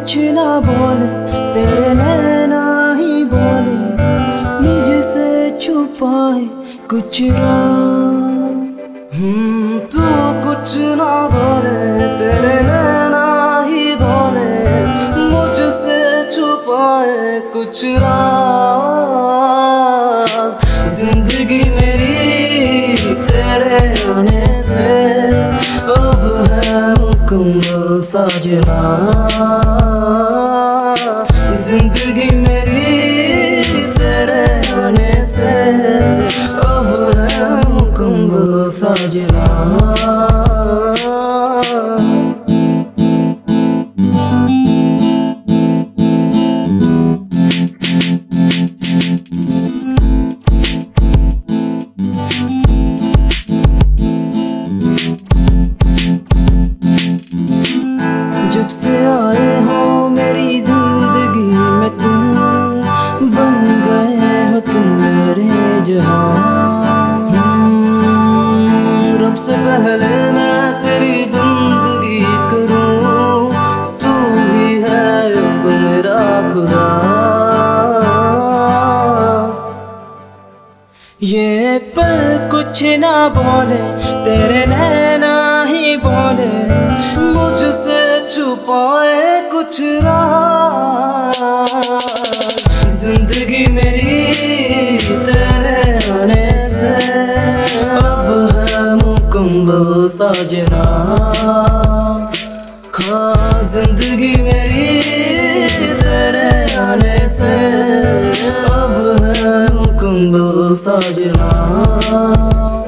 कुछ ना बोले, तेरे नैना ही बोले, मुझसे छुपाए कुछ राज। तू कुछ ना बोले, तेरे नैना ही बोले, मुझसे छुपाए कुछ राज। जिंदगी मेरी तेरे आने से अब है मुकम्मल साजना। जिंदगी मेरी तेरे आने से अब है मुकम्मल साजना। जब से आए हो मेरी जिंदगी में तुम, बन गए हो तुम मेरे जहां। रब से पहले मैं तेरी बंदगी करूं, तू ही है अब मेरा खुदा। ये पल कुछ ना बोले, तेरे नैना ही बोले, मुझसे छुपाए कुछ राज। जिंदगी मेरी तेरे आने से अब है मुकम्मल साजना। हाँ, जिंदगी मेरी तेरे आने से अब है मुकम्मल साजना।